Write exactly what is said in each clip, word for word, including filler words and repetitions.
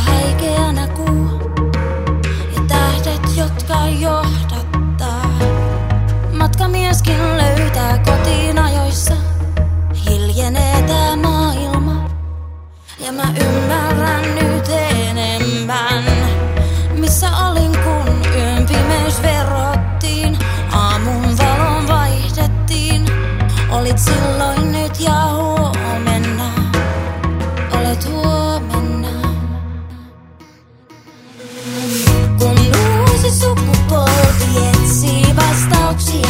haikeana kuu ja tähdet, jotka johdattaa. Matkamieskin löytää kotiin ajoissa, hiljenee tää maailma. Ja mä ymmärrän nyt enemmän, missä olin kun yön pimeys verottiin. Aamun valon vaihdettiin, olit silloin nyt ja huomenna. Olet huomenna. Kun uusi sukupolvi etsii vastauksia,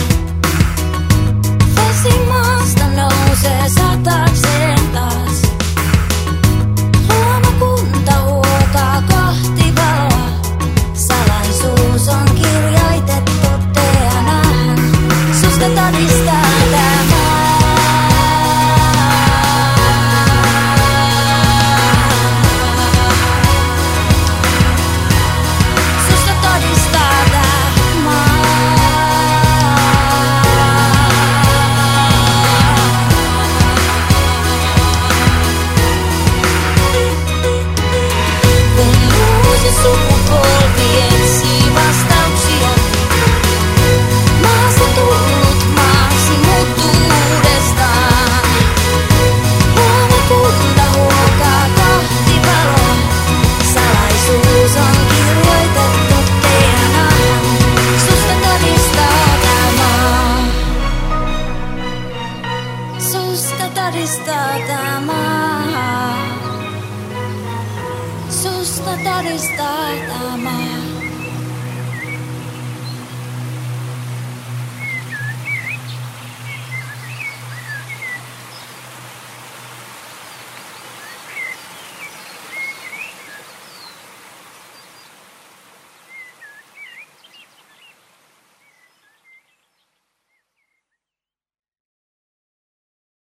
vesi maasta nousee satakseen taas. Luomakunta huokaa kohti valoa, salaisuus on kirjoitettu D N A:han. Susta todistaa tämä. Sukupolvi etsii vastauksia. Maasta tullut maaksi muuttuu uudestaan. Luomakunta huokaa kohti valoa. Salaisuus on kirjoitettu D N A:han. Susta todistaa tämä. Susta todistaa tämä. Susta todistaa tämä.